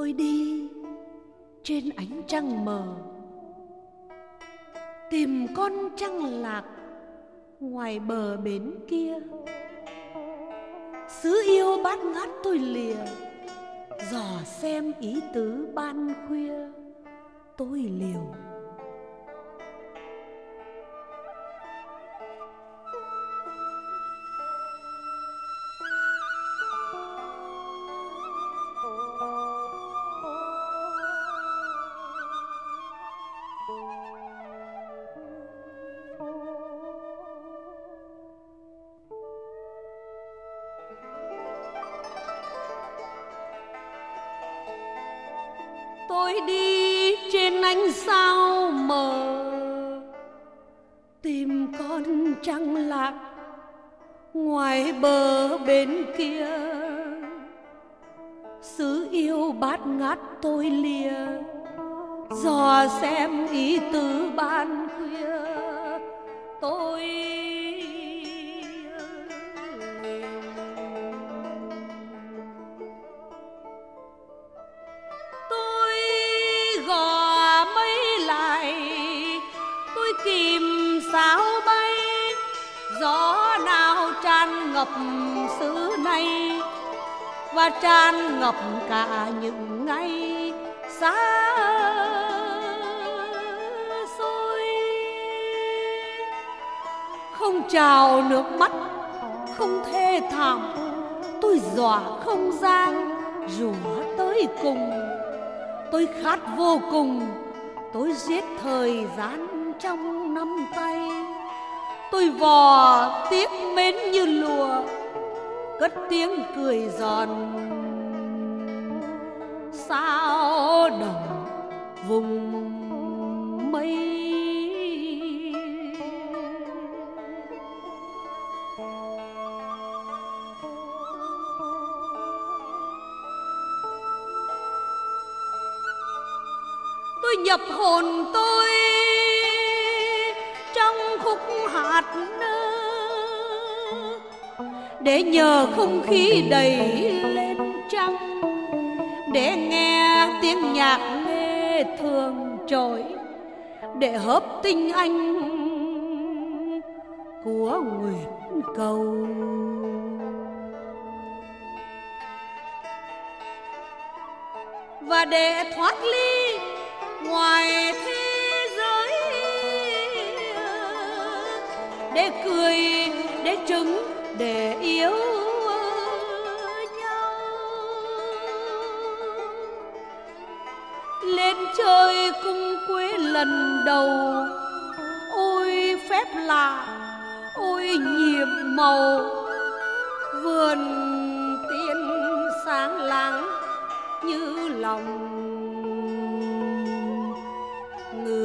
Tôi đi trên ánh trăng mờ, tìm con trăng lạc ngoài bờ bến kia. Xứ yêu bát ngát tôi lìa, dò xem ý tứ ban khuya tôi liều. Tôi đi trên ánh sao mờ, tìm con trăng lạc ngoài bờ bên kia. Xứ yêu bát ngát tôi lìa, dò xem ý tứ ban khuya tôi gò mây lại, tôi kìm sao bay. Gió nào tràn ngập xứ này và tràn ngập cả những ngày xa xôi. Không trào nước mắt, không thê thảm, tôi dọa không gian rủa tới cùng. Tôi khát vô cùng, tôi giết thời gian trong nắm tay. Tôi vò tiếc mến như lùa, cất tiếng cười giòn sao đồng vùng mây. Tôi nhập hồn tôi trong khúc hát để nhờ không khí đầy lên trăng, để nghe tiếng nhạc nghe thường trội, để hớp tinh anh của nguyệt cầu. Và để thoát ly ngoài thế giới, để cười, để trứng, để yêu nhau. Lên chơi cung quế lần đầu, ôi phép lạ, ôi nhiệm màu. Vườn tiên sáng láng như lòng người